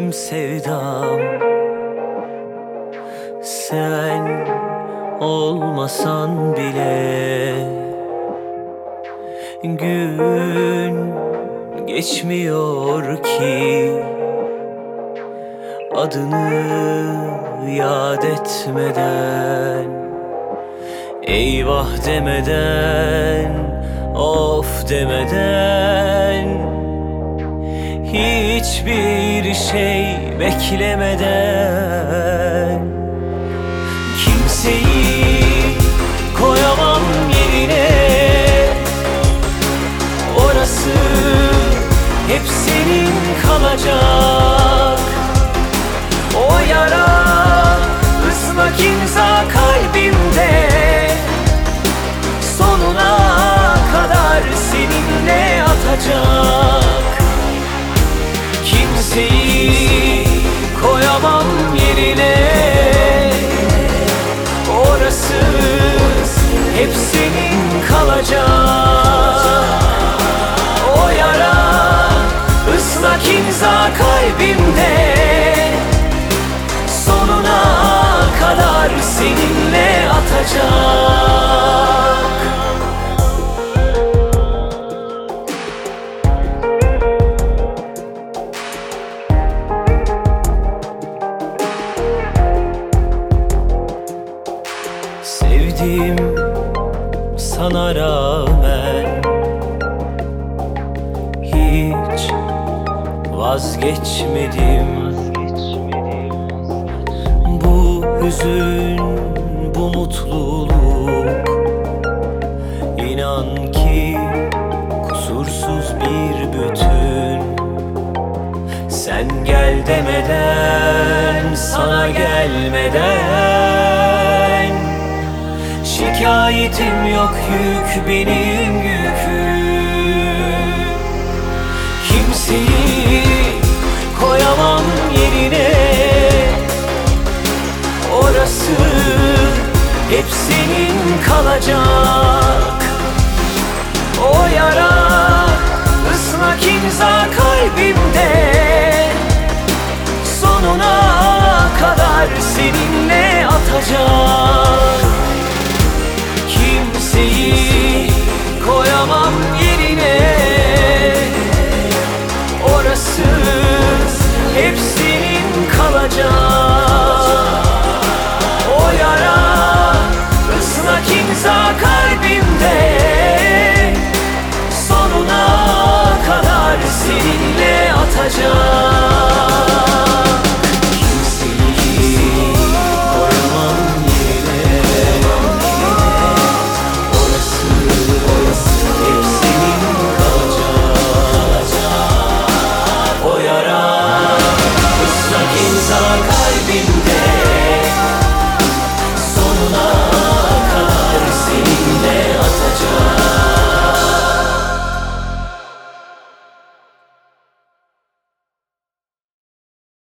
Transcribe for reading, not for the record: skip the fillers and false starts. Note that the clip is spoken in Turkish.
benim sevdam. Sen olmasan bile gün geçmiyor ki adını yad etmeden, eyvah demeden, of demeden, hiçbir şey beklemeden. Kimseyi koyamam yerine, orası hep senin kalacak. O yara ıslak imza kalbimde, sonuna kadar seninle atacak. Kimseyi koyamam yerine, orası hep senin kalacak. O yara ıslak imza kalbimde, sonuna kadar seninle atacak. Sevdim sana rağmen, hiç vazgeçmedim. Bu hüzün, bu mutluluk, inan ki kusursuz bir bütün. Sen gel demeden, sana gelmeden, şikayetim yok, yük benim yüküm. Kimseyi koyamam yerine, orası hep senin kalacak. O yara ıslak imza kalbimde, sonuna kadar seninle atacak. Kimseyi koyamam yerine, orası hep senin kalacak. O yara ıslak imza kalbimde, sonuna kadar seninle atacak.